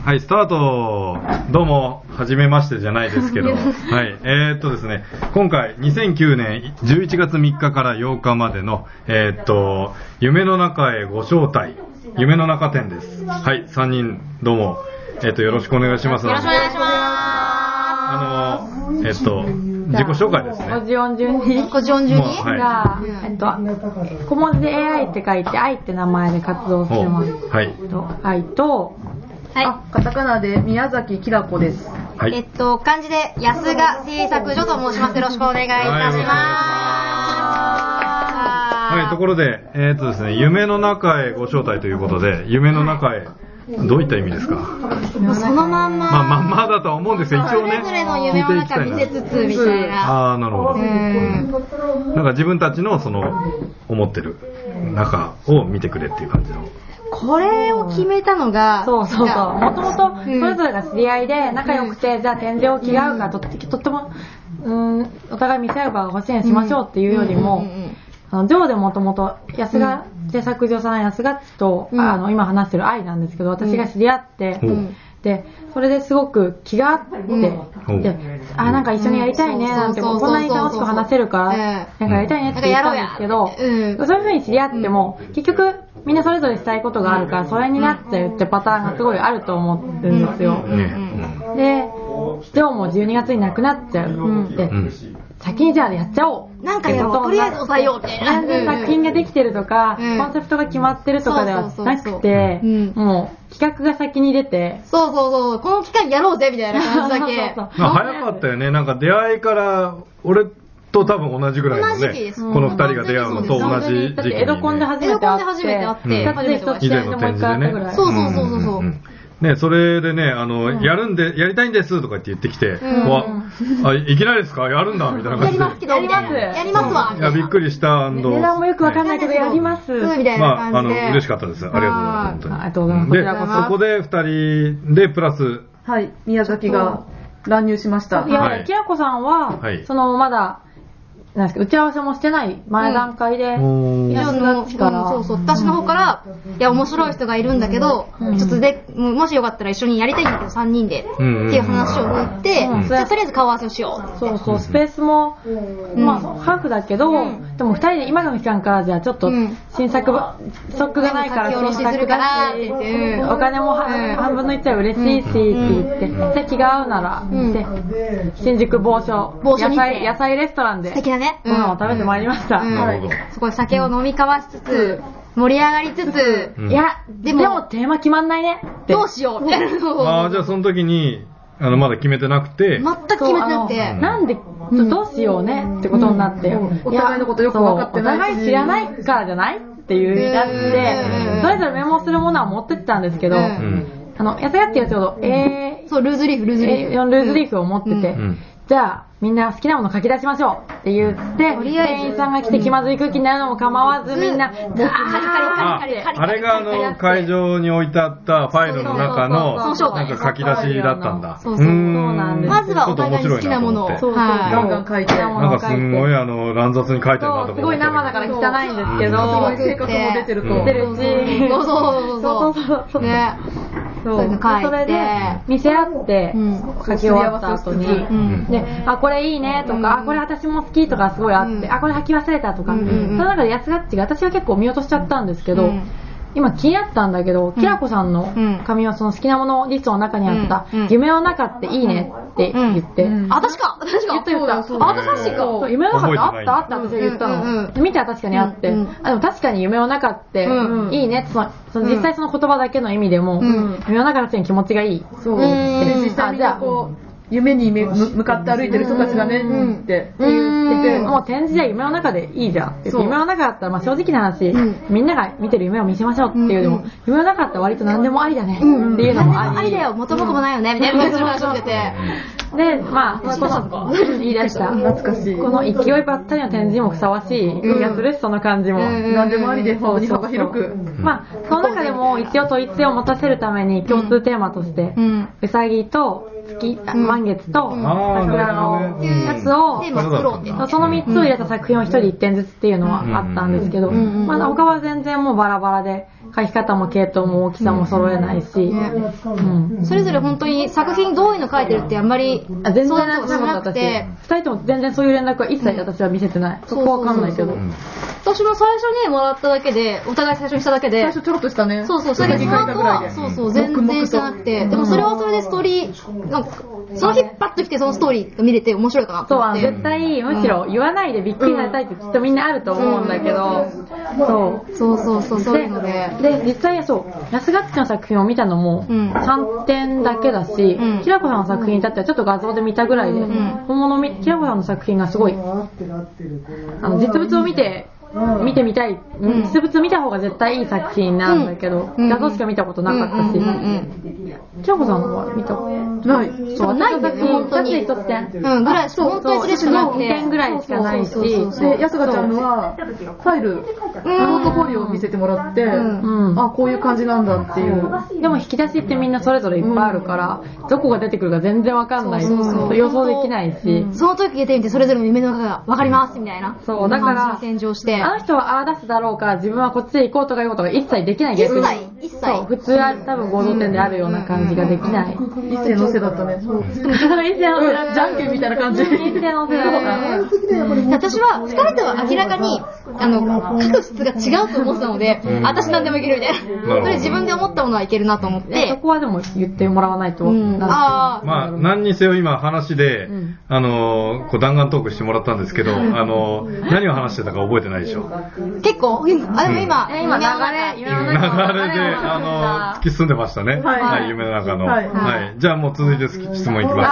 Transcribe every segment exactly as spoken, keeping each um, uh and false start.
はい、スタート。どうも、はじめましてじゃないですけど、はい、えー、っとですね、今回にせんきゅうねんじゅういちがつみっかからようかまでの、えー、っと、夢の中へご招待、夢の中展です。はい、さんにん、どうも、えー、っと、よろしくお願いします。 よろしくお願いします。 あの、えー、っと、自己紹介ですね。 ごじ音順に。 ごじ音順にはい、 じゃあ、えっと、小文字で エーアイ って書いて、愛って名前で活動してます。 はい。 と愛と、 はい。 あ、カタカナで宮崎きらこです。 はい。 えっと、漢字で安賀製作所と申します。よろしくお願いいたします。 はい、ところで、えー、っとですね、夢の中へご招待ということで、夢の中へ、どういった意味ですか？ もうそのまんま。 まあ、まんまだとは思うんですけど、一応ね。 それぞれの夢の中見せつつ、みたいな。 ああ、なるほど。なんか自分たちの、その、思ってる中を見てくれっていう感じの。 これを決めたのが、 そうそうそう。もともと、それぞれが知り合いで、仲良くて、うん、じゃあ展示を気が合うから、とってとっても、うん、お互い見せ合う場が欲しいにしましょうっていうよりも、あの、ジョーでもともと、安賀製作所さん、安賀と、うん、あの、今話してる愛なんですけど、私が知り合って、うん、で、それですごく気が合って、うん、で、あ、なんか一緒にやりたいね、なんて、こんなに楽しく話せるから、なんかやりたいねって言ったんですけど、そういう風に知り合っても、結局、みんなそれぞれしたいことがあるから、それになっちゃうってパターンがすごいあると思うんですよ。で、ジョーもじゅうにがつに亡くなっちゃう。で、先にじゃあやっちゃおう。 なんかやろう。とりあえず抑えようって。 全然作品ができてるとか、うん、コンセプトが決まってるとかではなくて、もう企画が先に出て。 そうそうそう。この期間やろうぜみたいな感じだけ。 そうそうそう早かったよね。なんか出会いから、俺と多分同じぐらいのね。この二人が出会うのと同じ時期に、ね。 江戸コンで初めて会って。 江戸コンで初めて会って。 以前の展示でね。 そうそうそうそう。 ね、それでね、あの、うん、やるんで、やりたいんですとかって言ってきて、うん、わ、あ、いきなりですかやるんだみたいな感じで。 やりますけど、やります。やりますわ。 いや、びっくりした。 値段もよくわかんないけど、やります。 みたいな感じで。 まあ、あの、嬉しかったです。ありがとうございます。本当に。 ありがとうございます。 で、そこで二人で、プラス。 はい、宮崎が乱入しました。 いや、きらこさんは、その、まだ、なんですか打ち合わせもしてない前段階で、 うん、そうそう、私の方から、いや、面白い人がいるんだけど、うん、ちょっとで、もしよかったら一緒にやりたいんだけど、さんにんで、っていう話を振って、うん、じゃあとりあえず顔合わせをしよう。 そうそう、スペースも、まあ、ハーフだけど、うん、でも二人で今の期間からじゃあちょっと、新作、ストックがないから、 新作するからって言って、 お金も半分のいっちゃ嬉しいし、って言って、じゃあ気が合うなら、で、新宿某所、野菜、野菜レストランで。 素敵なね。 ご飯を食べてまいりました。 そこで酒を飲み交わしつつ、盛り上がりつつ、 いや、でもテーマ決まんないね。 どうしようみたいな。 ああ、じゃあその時に、あの、まだ決めてなくて。 全く決めてなくて。 なんで、どうしようねってことになって。 お互いのことよく分かってない。 お互い知らないからじゃないっていう言い出して、それぞれメモするものは持ってったんですけど、あの、やさやっていうちょうど、えー、 そう、ルーズリーフ、ルーズリーフ。 よんルーズリーフを持ってて、じゃあ、みんな好きなもの書き出しましょうって言って、店員さんが来て気まずい空気になるのも構わず、みんな、カリカリカリカリカリ。あれがあの、会場に置いてあったファイルの中の、なんか書き出しだったんだ。 そうそうなんです。 まずはお互い好きなものを。 そうそう、ガンガン書いて。 なんかすごいあの、乱雑に書いてるなと思って。 すごい生だから汚いんですけど、 すごい性格も出てると。 出るし、 そうそうそうそう。ね。そういうの書いて。それで、 見せ合って、書き終わった後に、で、あ、これいいねとか、あ、これ私も好きとかすごいあって、あ、これ履き忘れたとか、その中で安がっちが、私は結構見落としちゃったんですけど、今気になったんだけど、きらこさんの紙はその好きなものリストの中にあった、夢の中っていいねって言って、 あ、確か私か言った言った。あ、 私か夢の中ってあったあったって言ったの。見ては確かにあって、あ、でも確かに夢の中っていいねって、その実際その言葉だけの意味でも、夢の中の人に気持ちがいい。 そう。実際にこう、夢に向かって歩いてる人たちがね、うんって言って、 もう展示は夢の中でいいじゃんって。夢の中だったら、まあ正直な話、みんなが見てる夢を見せましょうっていうのも、夢の中だったら割と何でもありだねっていうのもあり。 ありだよ、元も子もないよね、みたいな話をしてて。 で、まあ、この、言い出した。 懐かしい。 この勢いばったりの展示にもふさわしい気がするし、その感じも。 何でもありで、本当に幅広く。 まあ、その中でも一応統一を持たせるために共通テーマとして、うさぎと月、満月と桜のやつを、そのみっつを入れた作品をひとりいってんずつっていうのはあったんですけど、まあ他は全然もうバラバラで、 書き方も系統も大きさも揃えないし、ねうん、それぞれ本当に作品どういうの書いてるってあんまりあ全然なくて、ふたりとも全然そういう連絡は一切私は見せてない、うん、そこはわかんないけど、 私も最初にもらっただけで、お互い最初にしただけで、 最初ちょろっとしたね、 そうそう、それでその後はそうそう全然してなくて、でもそれはそれでストーリーなんかその日パッと来てそのストーリーが見れて面白いかなと思って、 そう絶対むしろ言わないでびっくりされたいってきっとみんなあると思うんだけど、 そうそうそうそうそういうので、 で実際そう安がっちの作品を見たのもさんてんだけだし、うん、きらこさんの作品に至ってはちょっと画像で見たぐらいで、うん、本物みきらこさんの作品がすごいあの実物を見て見てみたい、うん、実物見た方が絶対いい作品なんだけど、うん、画像しか見たことなかったし、きらこさんのは見たことない。 そう、ないんだよね、本当に。 一点。 うん、ぐらい、そう、本当にそれしかなくて。 にてんぐらいしかないし。 で、やすがちゃんのは、ファイル、ポートフォリオを見せてもらって、あ、こういう感じなんだっていう。 でも引き出しってみんなそれぞれいっぱいあるから、どこが出てくるか全然わかんない。予想できないし。 その時出てみて、それぞれの夢の中がわかりますみたいな。 そう、だから、 戦場して。 あの人はああ出すだろうから、自分はこっちで行こうとかいうことが一切できない。 一切、一切。 そう、普通は多分合同点であるような感じができない。 一世のせだったね。 一世のせだった。 じゃんけんみたいな感じ。 一世のせだった。 私はふたりとは明らかにあの書く質が違うと思ってたので、うん、私なんでもいけるみたいな。それ自分で思ったものはいけるなと思って。 そこはでも言ってもらわないと。うん、 あまあ何にせよ今話で、うん、あのこう弾丸トークしてもらったんですけど、あの何を話してたか覚えてないでしょ。 結構あでも今、 うん、今流れ流れであの突き進んでましたね。はい、はい、夢の中の、はいはい、じゃあもう続いて質問いきますけど、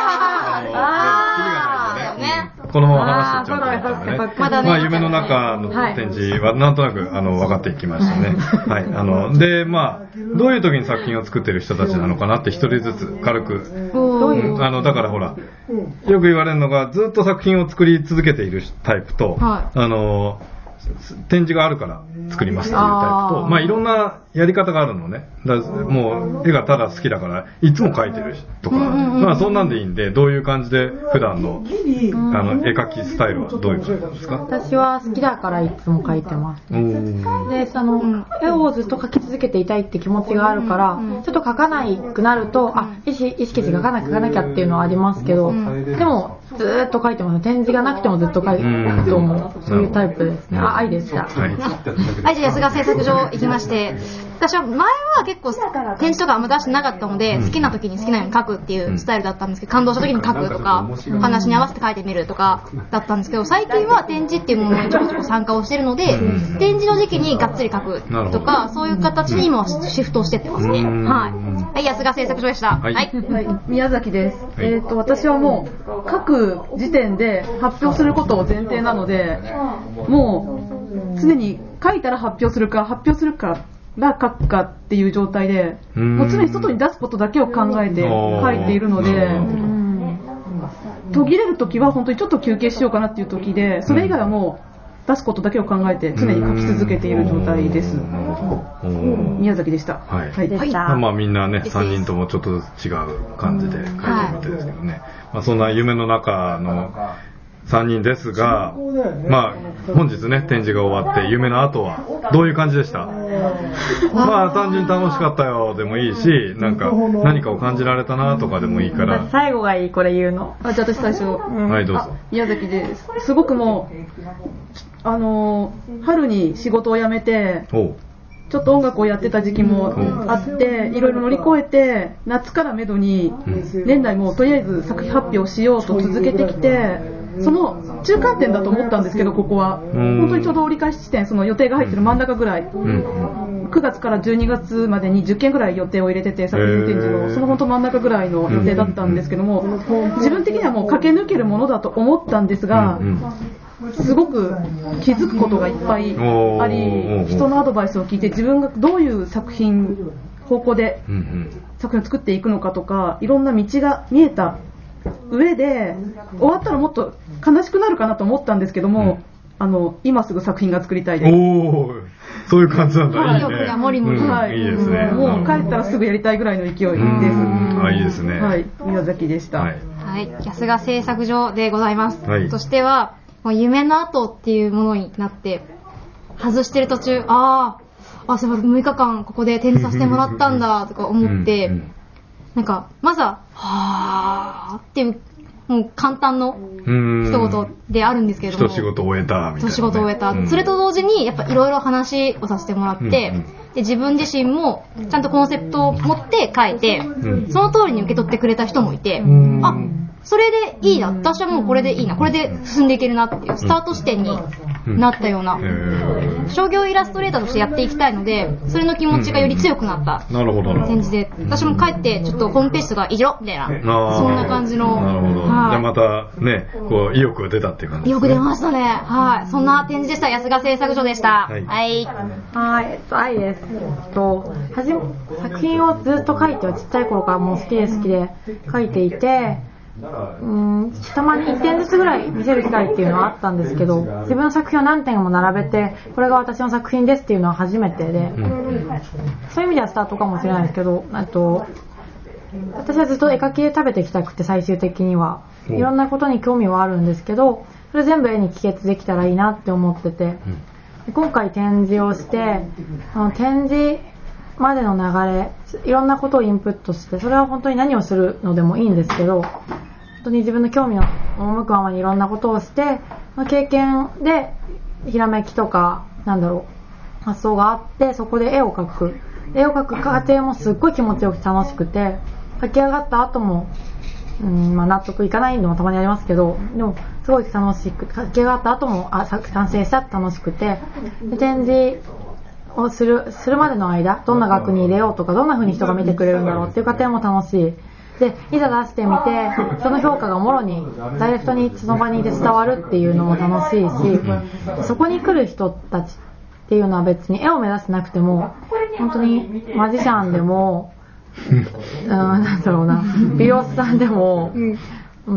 あのね、このまま話していっちゃうと思ったんでね、ま, ねまあ夢の中の展示はなんとなくあの分かっていきましたね。はい、あのでまあどういう時に作品を作ってる人たちなのかなって一人ずつ軽く、うん、あのだからほらよく言われるのがずっと作品を作り続けているタイプと、はい、あの展示があるから作りますっていうタイプと、まあいろんなやり方があるのね。だもう絵がただ好きだからいつも描いてるとか、まあそんなんでいいんで、どういう感じで普段のあの絵描きスタイルはどういう感じなんですか？ 私は好きだからいつも描いてます。で、その絵をずっと描き続けていたいって気持ちがあるから、ちょっと描かなくなると、あ、意識して描かなきゃ描かなきゃっていうのはありますけど、でもずーっと描いてます。展示がなくてもずっと描いてると思う。そういうタイプですね。あ、愛でした。はい。 はい、じゃあ安賀製作所行きまして、私は前は結構展示とかあんま出してなかったので、好きな時に好きなように描くっていうスタイルだったんですけど、感動した時に描くとか、お話に合わせて描いてみるとかだったんですけど、最近は展示っていうものにちょこちょこ参加をしてるので、展示の時期にがっつり描くとか、そういう形に今はシフトをしてってますね。はい。はい、安賀製作所でした。はい。はい、 宮崎です。えっと、私はもう書く時点で発表することを前提なので、もう常に書いたら発表するか、発表するから書くかっていう状態で、もう常に外に出すことだけを考えて書いているので、途切れるときは本当にちょっと休憩しようかなっていうときで、それ以外はもう出すことだけを考えて常に書き続けている状態です。宮崎でした。 はい。はいはい、まあみんなね、さんにんともちょっとずつ違う感じで書いてるみたいですけどね。まあそんな夢の中のさんにんですが、まあ本日ね展示が終わって夢の後はどういう感じでした？まあ単純に楽しかったよでもいいし、なんか何かを感じられたなとかでもいいから。 最後がいい、これ言うの。 あ、じゃあ私最初、うん、 はいどうぞ。 宮崎です。すごくもうあの春に仕事を辞めて。ちょっと音楽をやってた時期もあって、いろいろ乗り越えて夏からめどに年内もとりあえず作品発表しようと続けてきて、その中間点だと思ったんですけど、ここは本当にちょうど折り返し地点、その予定が入ってる真ん中ぐらい、くがつからじゅうにがつまでにじゅっけんぐらい予定を入れてて、作品展示のその本当真ん中ぐらいの予定だったんですけども、自分的にはもう駆け抜けるものだと思ったんですが、すごく気づくことがいっぱいあり、人のアドバイスを聞いて自分がどういう作品方向で作品を作っていくのかとか、いろんな道が見えた上で終わったらもっと悲しくなるかなと思ったんですけども、うん、あの今すぐ作品が作りたいです。 おー、そういう感じなんだ。いいね。 もりもり、 はい、いいですね。 もう帰ったらすぐやりたいぐらいの勢いです。 あ、いいですね。 はい、宮崎でした。はい、 はい、安賀製作所でございます。はい、としては夢の後っていうものになって外してる途中、あああ、そういえばむいかかんここで展示させてもらったんだとか思って、うんうん、なんかまずははーっていうもう簡単の一言であるんですけれども、 一仕事終えたみたいな、ね、 一仕事終えた、うん、それと同時にやっぱいろいろ話をさせてもらって、うんうん、で自分自身もちゃんとコンセプトを持って書いて、うん、その通りに受け取ってくれた人もいて、うん、あ、それでいいな、私はもうこれでいいな、これで進んでいけるなっていうスタート地点になったような、うん、商業イラストレーターとしてやっていきたいので、それの気持ちがより強くなった展示で、私も帰ってちょっとホームページとかいじろみたいな、そんな感じの、 なるほど、はい、じゃあまたね、こう意欲が出たっていう感じですね。 意欲出ましたね。はい、そんな展示でした。安賀製作所でした。はい、はい、 はい、えっと愛です。えっとはじめ作品をずっと描いてはちっちゃい頃からもう好きで好きで描いていて。うーんたまにいってんずつぐらい見せる機会っていうのはあったんですけど、自分の作品を何点も並べてこれが私の作品ですっていうのは初めてで、うん、そういう意味ではスタートかもしれないですけど、あと私はずっと絵描きで食べてきたくて、最終的にはいろんなことに興味はあるんですけど、それ全部絵に帰結できたらいいなって思ってて、うん、今回展示をしてあの展示までの流れ、いろんなことをインプットして、それは本当に何をするのでもいいんですけど、本当に自分の興味の赴くままにいろんなことをして、経験でひらめきとかなんだろう発想があって、そこで絵を描く絵を描く過程もすっごい気持ちよく楽しくて、描き上がった後も、うんまあ、納得いかないのもたまにありますけど、でもすごい楽しく、描き上がった後もあ完成したって楽しくて、で展示をするするまでの間、どんな額に入れようとか、どんな風に人が見てくれるんだろうっていう過程も楽しいで、いざ出してみてその評価がもろにダイレクトにその場にいて伝わるっていうのも楽しいし、そこに来る人たちっていうのは別に絵を目指してなくても、本当にマジシャンでもうん、なんだろうな、美容師さんでも、うん、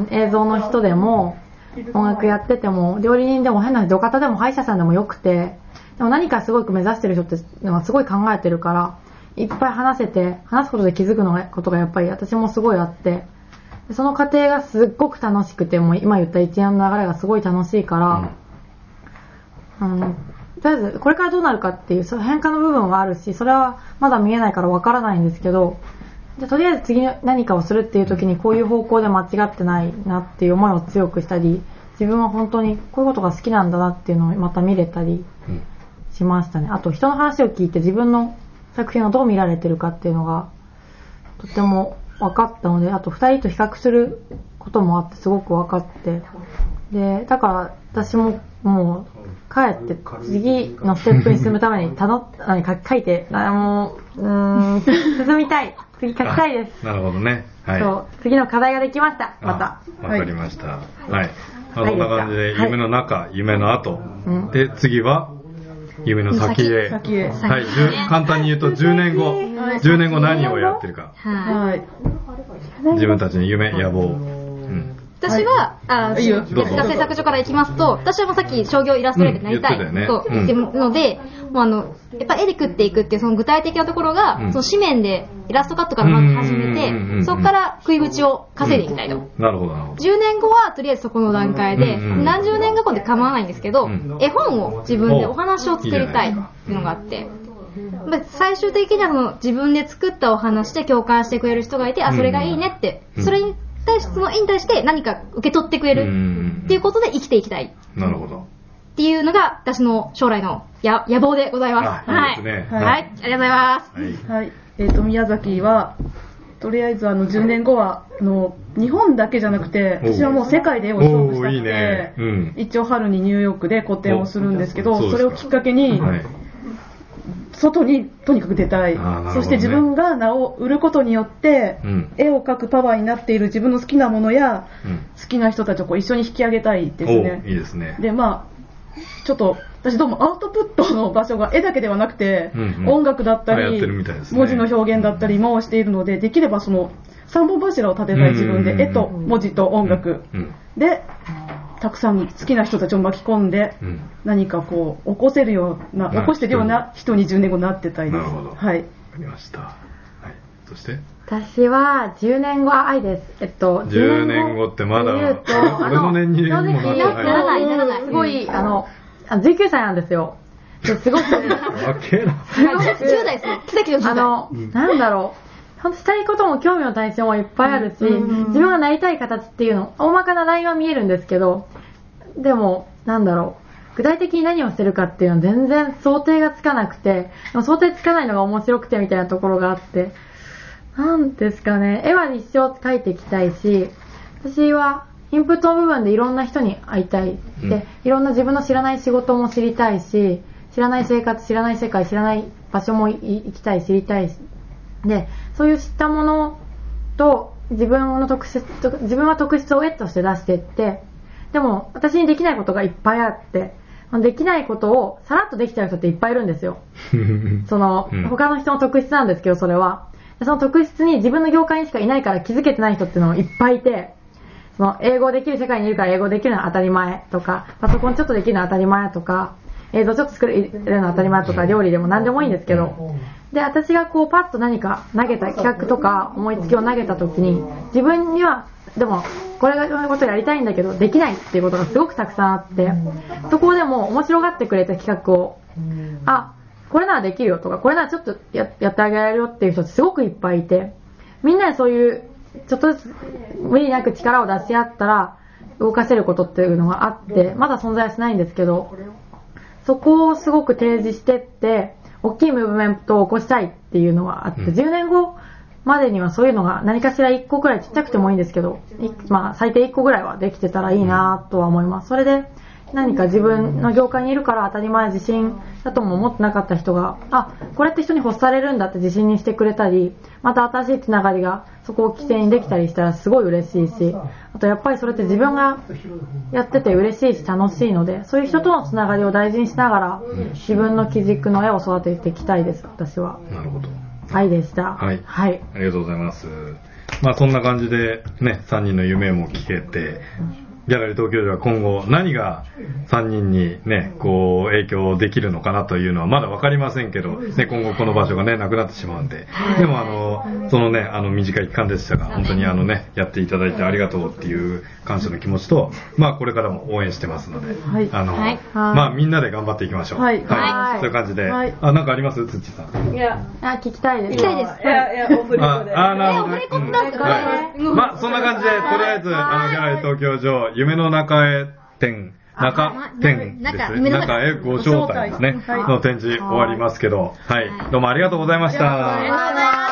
映像の人でも、音楽やってても、料理人でも、変な土方でも歯医者さんでもよくて、でも何かすごく目指してる人ってのはすごい考えてるから、いっぱい話せて、話すことで気づくのがことがやっぱり私もすごいあって、その過程がすっごく楽しくて、もう今言った一連の流れがすごい楽しいから、うん、とりあえずこれからどうなるかっていうその変化の部分はあるし、それはまだ見えないからわからないんですけど、じゃとりあえず次何かをするっていう時にこういう方向で間違ってないなっていう思いを強くしたり、自分は本当にこういうことが好きなんだなっていうのをまた見れたりしましたね。あと人の話を聞いて自分の作品をどう見られてるかっていうのがとても分かったので、あとふたりと比較することもあってすごく分かって、でだから私ももう帰って次のステップに進むためにたの何か書いて、あもううーん進みたい、次書きたいです。 なるほどね、はい、 そう次の課題ができました。またわかりました。はい、はい、まあ、そんな感じで夢の中、はい、夢の後、うん、で次は夢の先へ、 先へ、 はい、簡単に言うとじゅうねんご、はい、じゅうねんご何をやってるか、 はい、 自分たちの夢、野望、うん私は、あ、安賀製作所から行きますと、私はもうさっき商業イラストレーターになりたいと言ってるので、もうあの、やっぱ絵で食っていくっていうその具体的なところが、その紙面でイラストカットからまず始めて、そこから食い口を稼いでいきたいと。 なるほど、なるほど。 じゅうねんごはとりあえずそこの段階で、何十年後で構わないんですけど、絵本を自分でお話を作りたいっていうのがあって、最終的にはその自分で作ったお話で共感してくれる人がいて、あ、それがいいねって、それに対してその絵に対して何か受け取ってくれるっていうことで生きていきたい。 なるほど。 っていうのが私の将来のや野望でございます。 はい。いいですね。 はい。はい。ありがとうございます。 はい。はい、えっ、ー、と宮崎はとりあえずあのじゅうねんごはあの日本だけじゃなくて、私はもう世界で絵を勝負したくて、いいね、うん、一応春にニューヨークで個展をするんですけど、それをきっかけに。はい、外にとにかく出たい、ね、そして自分が名を売ることによって、うん、絵を描くパワーになっている自分の好きなものや、うん、好きな人たちをこう一緒に引き上げたいですね。 いいですね。 でまあちょっと私どうもアウトプットの場所が絵だけではなくて、うんうん、音楽だったり、ね、文字の表現だったりもしているので、できればその三本柱を立てたい自分で、絵と文字と音楽、うんうん、でたくさん好きな人たちを巻き込んで、うん、何かこう起こせるような、起こしてるような人にじゅうねんごなってたいです。 なるほど。 はい。 わかりました。はい。そして私はじゅうねんごは愛です。えっとじゅうねんごってまだ俺の年にもなってない。 ならないならない。すごいあのじゅうきゅうさいなんですよ。 すごく、 負けな。 じゅう代ですよ。奇跡のじゅう代。 あの、なんだろう。本当したいことも興味の対象もいっぱいあるし、自分がなりたい形っていうの、大まかなラインは見えるんですけど、でも、なんだろう。具体的に何をしてるかっていうのは全然想定がつかなくて、でも想定つかないのが面白くてみたいなところがあって、なんですかね、絵は一生描いていきたいし、私はインプットの部分でいろんな人に会いたい。 うん、 で、いろんな自分の知らない仕事も知りたいし、知らない生活、知らない世界、知らない場所も行きたい、知りたいし。で、そういう知ったものと自分の特質、自分は特質を絵として出していって、でも私にできないことがいっぱいあって、できないことをさらっとできちゃう人っていっぱいいるんですよ。その、うん、他の人の特質なんですけど、それは。その特質に自分の業界にしかいないから気づけてない人っていうのもいっぱいいて、その英語できる世界にいるから英語できるのは当たり前とか、パソコンちょっとできるのは当たり前とか、映像ちょっと作れるのは当たり前とか、料理でも何でもいいんですけど、で、私がこうパッと何か投げた企画とか思いつきを投げた時に、自分にはでもこれのことやりたいんだけどできないっていうことがすごくたくさんあって、そこでも面白がってくれた企画を、あ、これならできるよとか、これならちょっと や, やってあげられるよっていう人ってすごくいっぱいいて、みんなでそういうちょっとずつ無理なく力を出し合ったら動かせることっていうのがあって、まだ存在はしないんですけど、そこをすごく提示してって大きいムーブメントを起こしたいっていうのがあって、うん、じゅうねんごまでにはそういうのが何かしらいっこくらいちっちゃくてもいいんですけど、まあ最低いっこぐらいはできてたらいいなとは思います。それで何か自分の業界にいるから当たり前自信だとも思ってなかった人が、あ、これって人に欲されるんだって自信にしてくれたり、また新しいつながりがそこを起点にできたりしたらすごい嬉しいし、あとやっぱりそれって自分がやってて嬉しいし楽しいので、そういう人とのつながりを大事にしながら自分の基軸の絵を育てていきたいです、私は。 なるほど。 はいでした。 はい。 はい。 ありがとうございます。まあそんな感じでね、さんにんの夢も聞けて、ギャラリー東京では今後何がさんにんにね、こう影響できるのかなというのはまだ分かりませんけど、ね、今後この場所がね、なくなってしまうんで、でもあの、そのね、あの短い期間でしたが、本当にあのね、やっていただいてありがとうっていう感謝の気持ちと、まあこれからも応援してますので、はい、あの、はい、まあみんなで頑張っていきましょう。はい。はい。そういう感じで、はい、あ、なんかありますつっちさん。 いや、あ、聞きたいです。 聞きたいです。 いや、いや、オフレコで。 あ、あ、なるほど。オフレコってなんですかね。まあそんな感じで、とりあえず、あの、ギャラリー東京場、夢の中へ展、中展ですね。中へご招待ですね。の展示終わりますけど、はい。どうもありがとうございました。